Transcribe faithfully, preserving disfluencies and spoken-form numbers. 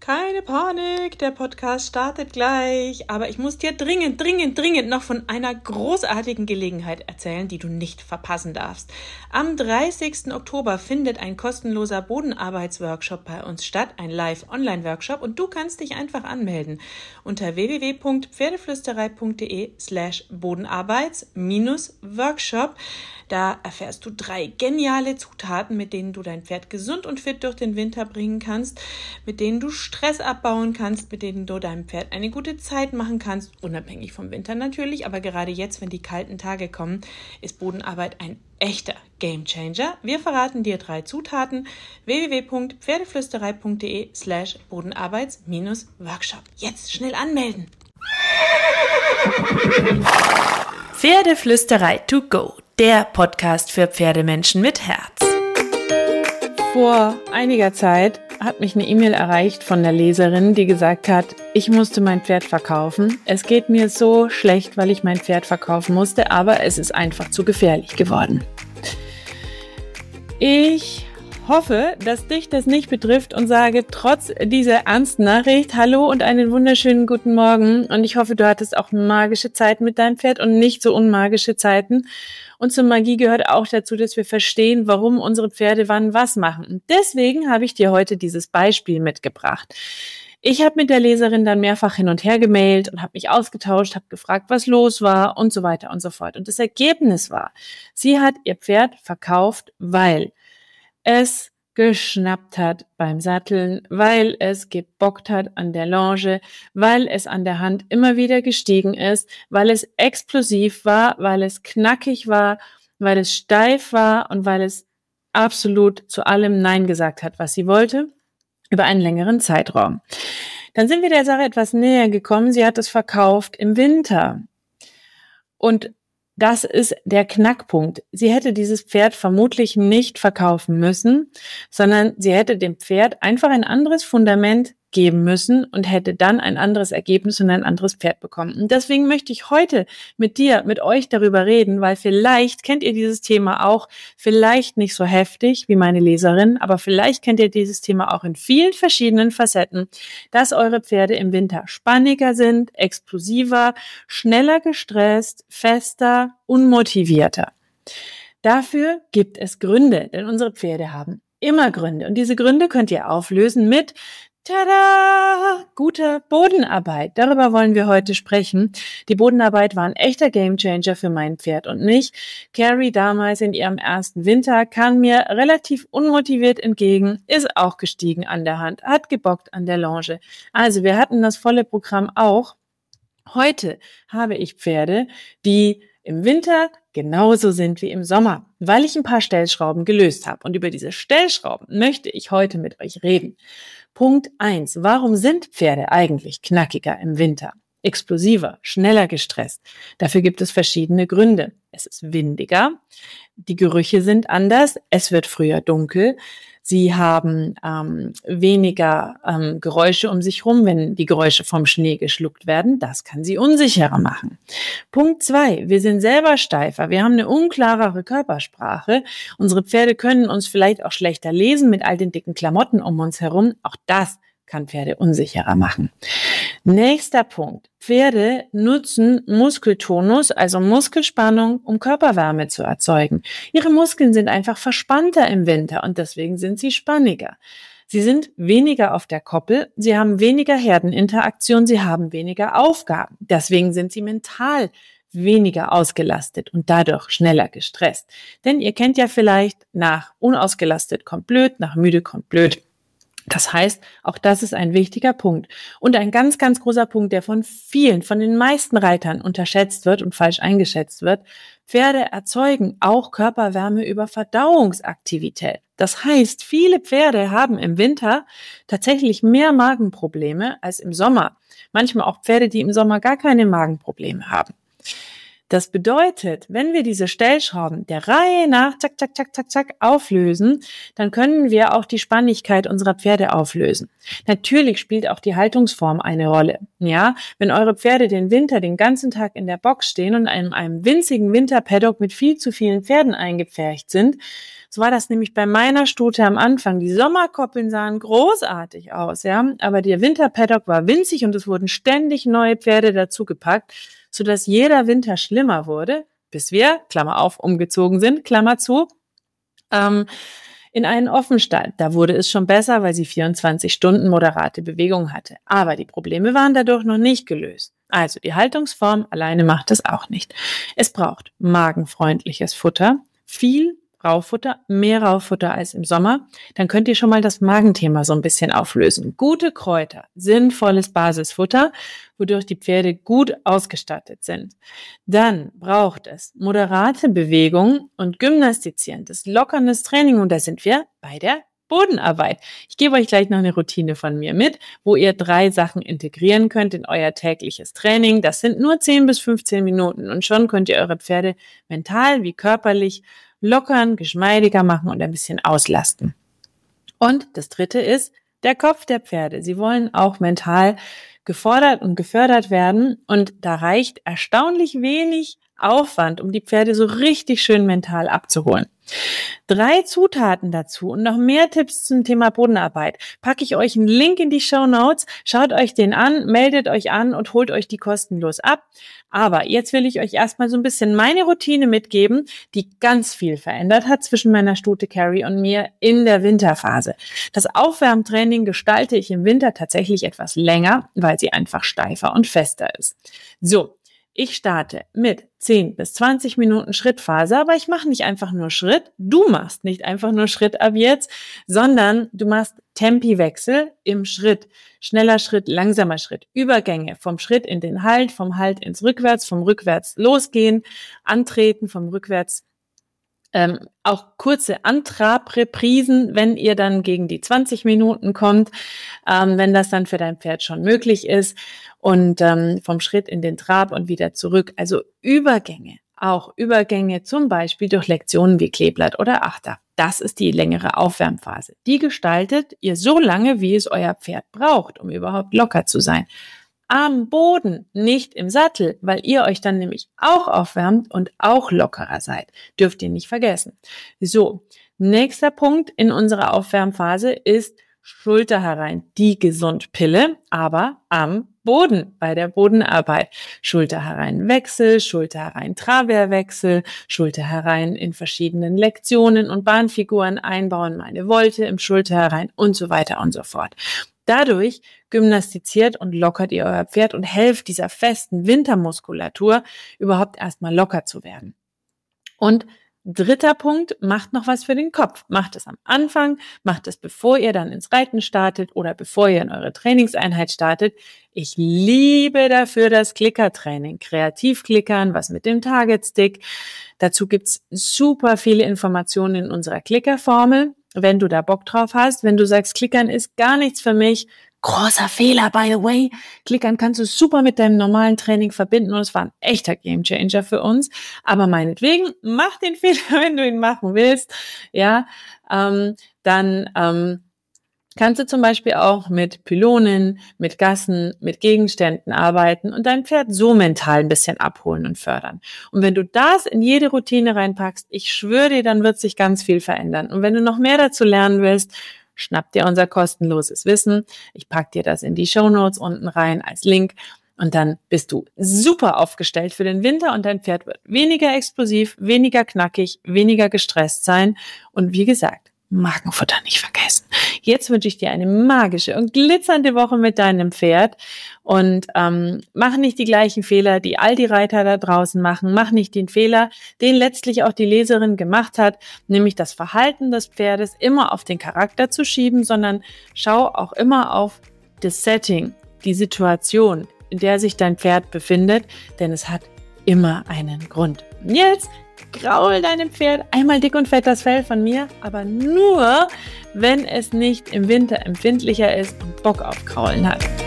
Keine Panik, der Podcast startet gleich, aber ich muss dir dringend, dringend, dringend noch von einer großartigen Gelegenheit erzählen, die du nicht verpassen darfst. Am dreißigsten Oktober findet ein kostenloser Bodenarbeitsworkshop bei uns statt, ein Live-Online-Workshop, und du kannst dich einfach anmelden unter w w w punkt pferdeflüsterei punkt d e slash bodenarbeits-workshop. Da erfährst du drei geniale Zutaten, mit denen du dein Pferd gesund und fit durch den Winter bringen kannst, mit denen du Stress abbauen kannst, mit denen du deinem Pferd eine gute Zeit machen kannst, unabhängig vom Winter natürlich, aber gerade jetzt, wenn die kalten Tage kommen, ist Bodenarbeit ein echter Gamechanger. Wir verraten dir drei Zutaten: w w w punkt pferdeflüsterei punkt d e slash bodenarbeits-workshop. Jetzt schnell anmelden! Pferdeflüsterei to go, der Podcast für Pferdemenschen mit Herz. Vor einiger Zeit hat mich eine E-Mail erreicht von einer Leserin, die gesagt hat, ich musste mein Pferd verkaufen. Es geht mir so schlecht, weil ich mein Pferd verkaufen musste, aber es ist einfach zu gefährlich geworden. Ich hoffe, dass dich das nicht betrifft und sage trotz dieser ernsten Nachricht Hallo und einen wunderschönen guten Morgen. Und ich hoffe, du hattest auch magische Zeiten mit deinem Pferd und nicht so unmagische Zeiten. Und zur Magie gehört auch dazu, dass wir verstehen, warum unsere Pferde wann was machen. Und deswegen habe ich dir heute dieses Beispiel mitgebracht. Ich habe mit der Leserin dann mehrfach hin und her gemailt und habe mich ausgetauscht, habe gefragt, was los war und so weiter und so fort. Und das Ergebnis war, sie hat ihr Pferd verkauft, weil es geschnappt hat beim Satteln, weil es gebockt hat an der Longe, weil es an der Hand immer wieder gestiegen ist, weil es explosiv war, weil es knackig war, weil es steif war und weil es absolut zu allem Nein gesagt hat, was sie wollte, über einen längeren Zeitraum. Dann sind wir der Sache etwas näher gekommen. Sie hat es verkauft im Winter. Und das ist der Knackpunkt. Sie hätte dieses Pferd vermutlich nicht verkaufen müssen, sondern sie hätte dem Pferd einfach ein anderes Fundament geben müssen und hätte dann ein anderes Ergebnis und ein anderes Pferd bekommen. Und deswegen möchte ich heute mit dir, mit euch darüber reden, weil vielleicht kennt ihr dieses Thema auch, vielleicht nicht so heftig wie meine Leserin, aber vielleicht kennt ihr dieses Thema auch in vielen verschiedenen Facetten, dass eure Pferde im Winter spanniger sind, explosiver, schneller gestresst, fester, unmotivierter. Dafür gibt es Gründe, denn unsere Pferde haben immer Gründe. Und diese Gründe könnt ihr auflösen mit Tada! Gute Bodenarbeit. Darüber wollen wir heute sprechen. Die Bodenarbeit war ein echter Gamechanger für mein Pferd und mich. Carrie damals in ihrem ersten Winter kam mir relativ unmotiviert entgegen, ist auch gestiegen an der Hand, hat gebockt an der Longe. Also wir hatten das volle Programm auch. Heute habe ich Pferde, die im Winter genauso sind wie im Sommer, weil ich ein paar Stellschrauben gelöst habe. Und über diese Stellschrauben möchte ich heute mit euch reden. Punkt eins. Warum sind Pferde eigentlich knackiger im Winter? Explosiver, schneller gestresst. Dafür gibt es verschiedene Gründe. Es ist windiger, die Gerüche sind anders, es wird früher dunkel, sie haben ähm, weniger ähm, Geräusche um sich rum, wenn die Geräusche vom Schnee geschluckt werden. Das kann sie unsicherer machen. Punkt zwei, wir sind selber steifer, wir haben eine unklarere Körpersprache. Unsere Pferde können uns vielleicht auch schlechter lesen mit all den dicken Klamotten um uns herum. Auch das kann Pferde unsicherer machen. Nächster Punkt. Pferde nutzen Muskeltonus, also Muskelspannung, um Körperwärme zu erzeugen. Ihre Muskeln sind einfach verspannter im Winter und deswegen sind sie spanniger. Sie sind weniger auf der Koppel, sie haben weniger Herdeninteraktion, sie haben weniger Aufgaben. Deswegen sind sie mental weniger ausgelastet und dadurch schneller gestresst. Denn ihr kennt ja vielleicht, nach unausgelastet kommt blöd, nach müde kommt blöd. Das heißt, auch das ist ein wichtiger Punkt. Und ein ganz, ganz großer Punkt, der von vielen, von den meisten Reitern unterschätzt wird und falsch eingeschätzt wird. Pferde erzeugen auch Körperwärme über Verdauungsaktivität. Das heißt, viele Pferde haben im Winter tatsächlich mehr Magenprobleme als im Sommer. Manchmal auch Pferde, die im Sommer gar keine Magenprobleme haben. Das bedeutet, wenn wir diese Stellschrauben der Reihe nach zack, zack, zack, zack, zack auflösen, dann können wir auch die Spannigkeit unserer Pferde auflösen. Natürlich spielt auch die Haltungsform eine Rolle. Ja, wenn eure Pferde den Winter den ganzen Tag in der Box stehen und in einem winzigen Winterpaddock mit viel zu vielen Pferden eingepfercht sind, so war das nämlich bei meiner Stute am Anfang. Die Sommerkoppeln sahen großartig aus, ja, aber der Winterpaddock war winzig und es wurden ständig neue Pferde dazugepackt, sodass jeder Winter schlimmer wurde, bis wir, Klammer auf, umgezogen sind, Klammer zu, ähm, in einen Offenstall. Da wurde es schon besser, weil sie vierundzwanzig Stunden moderate Bewegung hatte. Aber die Probleme waren dadurch noch nicht gelöst. Also die Haltungsform alleine macht es auch nicht. Es braucht magenfreundliches Futter, viel Raufutter, mehr Raufutter als im Sommer, dann könnt ihr schon mal das Magenthema so ein bisschen auflösen. Gute Kräuter, sinnvolles Basisfutter, wodurch die Pferde gut ausgestattet sind. Dann braucht es moderate Bewegung und gymnastizierendes, lockerndes Training und da sind wir bei der Bodenarbeit. Ich gebe euch gleich noch eine Routine von mir mit, wo ihr drei Sachen integrieren könnt in euer tägliches Training. Das sind nur zehn bis fünfzehn Minuten und schon könnt ihr eure Pferde mental wie körperlich lockern, geschmeidiger machen und ein bisschen auslasten. Und das dritte ist der Kopf der Pferde. Sie wollen auch mental gefordert und gefördert werden und da reicht erstaunlich wenig Aufwand, um die Pferde so richtig schön mental abzuholen. Drei Zutaten dazu und noch mehr Tipps zum Thema Bodenarbeit packe ich euch einen Link in die Shownotes. Schaut euch den an, meldet euch an und holt euch die kostenlos ab. Aber jetzt will ich euch erstmal so ein bisschen meine Routine mitgeben, die ganz viel verändert hat zwischen meiner Stute Carrie und mir in der Winterphase. Das Aufwärmtraining gestalte ich im Winter tatsächlich etwas länger, weil sie einfach steifer und fester ist. So. Ich starte mit zehn bis zwanzig Minuten Schrittphase, aber ich mache nicht einfach nur Schritt. Du machst nicht einfach nur Schritt ab jetzt, sondern du machst Tempiwechsel im Schritt. Schneller Schritt, langsamer Schritt. Übergänge vom Schritt in den Halt, vom Halt ins Rückwärts, vom Rückwärts losgehen, antreten, vom Rückwärts Ähm, auch kurze Antrabreprisen, wenn ihr dann gegen die zwanzig Minuten kommt, ähm, wenn das dann für dein Pferd schon möglich ist und ähm, vom Schritt in den Trab und wieder zurück. Also Übergänge, auch Übergänge zum Beispiel durch Lektionen wie Kleeblatt oder Achter. Das ist die längere Aufwärmphase. Die gestaltet ihr so lange, wie es euer Pferd braucht, um überhaupt locker zu sein. Am Boden, nicht im Sattel, weil ihr euch dann nämlich auch aufwärmt und auch lockerer seid. Dürft ihr nicht vergessen. So, nächster Punkt in unserer Aufwärmphase ist Schulter herein. Die Gesundpille, aber am Boden, bei der Bodenarbeit. Schulter herein Wechsel, Schulter herein Traverwechsel, Schulter herein in verschiedenen Lektionen und Bahnfiguren einbauen, mal eine Volte im Schulter herein und so weiter und so fort. Dadurch gymnastiziert und lockert ihr euer Pferd und helft dieser festen Wintermuskulatur überhaupt erstmal locker zu werden. Und dritter Punkt, macht noch was für den Kopf. Macht es am Anfang, macht es bevor ihr dann ins Reiten startet oder bevor ihr in eure Trainingseinheit startet. Ich liebe dafür das Klickertraining, Kreativklickern, was mit dem Target-Stick. Dazu gibt's super viele Informationen in unserer Klickerformel. Wenn du da Bock drauf hast, wenn du sagst, Klickern ist gar nichts für mich, großer Fehler, by the way, Klickern kannst du super mit deinem normalen Training verbinden und es war ein echter Gamechanger für uns, aber meinetwegen, mach den Fehler, wenn du ihn machen willst, ja, ähm, dann ähm, kannst du zum Beispiel auch mit Pylonen, mit Gassen, mit Gegenständen arbeiten und dein Pferd so mental ein bisschen abholen und fördern. Und wenn du das in jede Routine reinpackst, ich schwöre dir, dann wird sich ganz viel verändern. Und wenn du noch mehr dazu lernen willst, schnapp dir unser kostenloses Wissen. Ich pack dir das in die Shownotes unten rein als Link. Und dann bist du super aufgestellt für den Winter und dein Pferd wird weniger explosiv, weniger knackig, weniger gestresst sein. Und wie gesagt, Magenfutter nicht vergessen. Jetzt wünsche ich dir eine magische und glitzernde Woche mit deinem Pferd und ähm, mach nicht die gleichen Fehler, die all die Reiter da draußen machen. Mach nicht den Fehler, den letztlich auch die Leserin gemacht hat, nämlich das Verhalten des Pferdes immer auf den Charakter zu schieben, sondern schau auch immer auf das Setting, die Situation, in der sich dein Pferd befindet, denn es hat immer einen Grund. Jetzt graul deinem Pferd einmal dick und fett das Fell von mir, aber nur, wenn es nicht im Winter empfindlicher ist und Bock auf Kraulen hat.